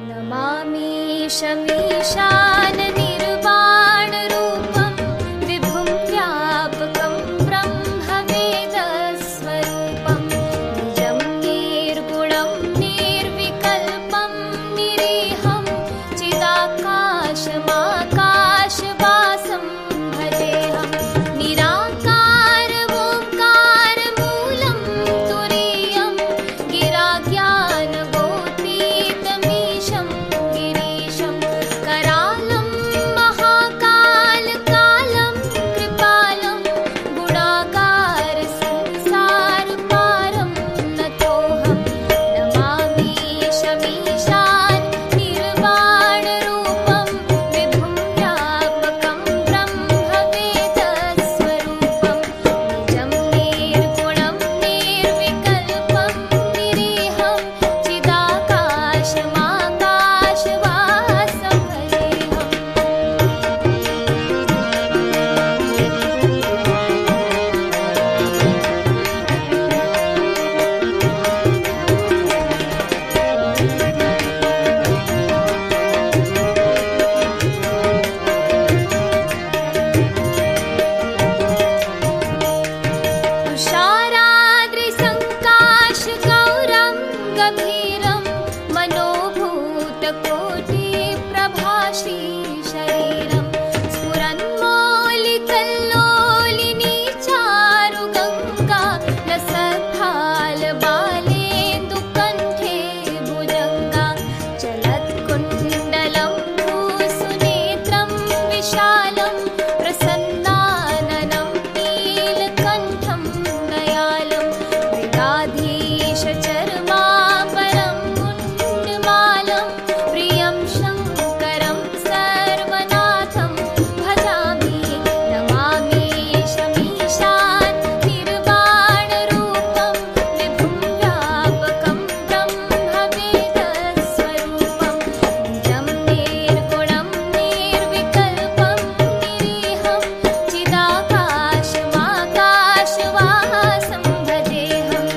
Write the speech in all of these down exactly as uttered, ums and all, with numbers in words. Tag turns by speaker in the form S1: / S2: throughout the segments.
S1: शमीशान निर्वाणरूपं विभुं व्यापकं ब्रह्मवेदस्वरूपं निजं निर्गुणं निर्विकल्पं निरीहं चिदाकाशमाकाशवासं भजेऽहं निराकारमोङ्कारमूलं तुरीयं गिराज्ञानगोतीतमीशं गिरीशं करालं महाकालकालं कृपालं गुणागारसंसारपारं नतोऽहं नमामि शमीशान निर्वाणरूपं विभुं व्यापकं ब्रह्मवेदस्वरूपं निजं निर्गुणं निर्विकल्पं निरीहं चिदाकाशमाकाशवासं भजेऽहम् तुषाराद्रिसङ्काशगौरं गभीरं मनोभूतकोटिप्रभाश्री शरीरं स्फुरन्मौलिकल्लोलिनी चारुगङ्गा लसत्फालबालेन्दुकण्ठे भुजङ्गा चलत्कुण्डलं भूसुनेत्रं विशालं प्रसन्नाननं नीलकण्ठं दयालं मृगाधीशचर्माम्बरं मुण्डमालं प्रियं शङ्करं सर्वनाथं भजामि नमामि शमीशान निर्वाणरूपं विभुं व्यापकं ब्रह्मवेदस्वरूपं निजं निर्गुणं निर्विकल्पं निरीहं चिदाकाशमाकाशवासं भजेऽहम्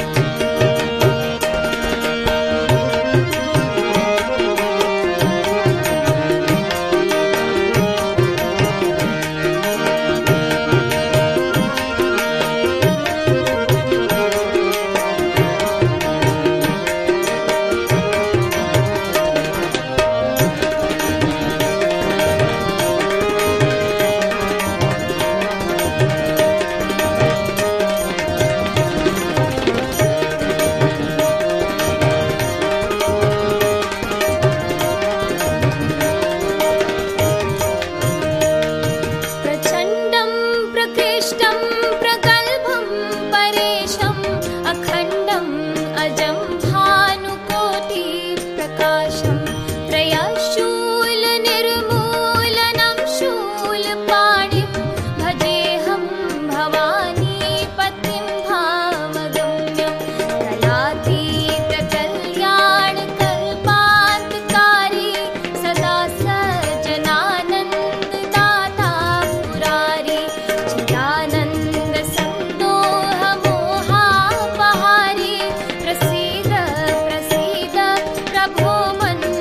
S1: प्रचण्डं प्रकृष्टं प्रगल्भं परेशम् अखण्डम् अजं भानुकोटिप्रकाशं त्रयशूलनिर्मूलनं शूलपाणिं भजेऽहं भवानीपतिं भावगम्यं कलातीतकल्याणकल्पान्तकारी सदा सज्जनानन्ददाता पुरारी चिदानन्दसन्दोहमोहापहारी प्रसीद प्रसीद प्रभो मन्मथाधारी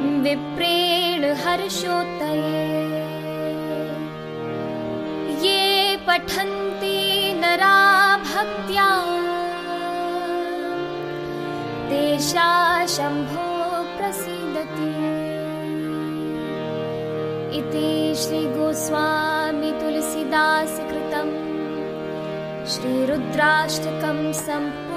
S1: विप्रेण हर्षोत्तये ये पठन्ति नरा भक्त्या तेषा शम्भो प्रसीदति इति श्रीगोस्वामी तुलसीदास कृतं श्रीरुद्राष्टकं सम्पूर्णम्।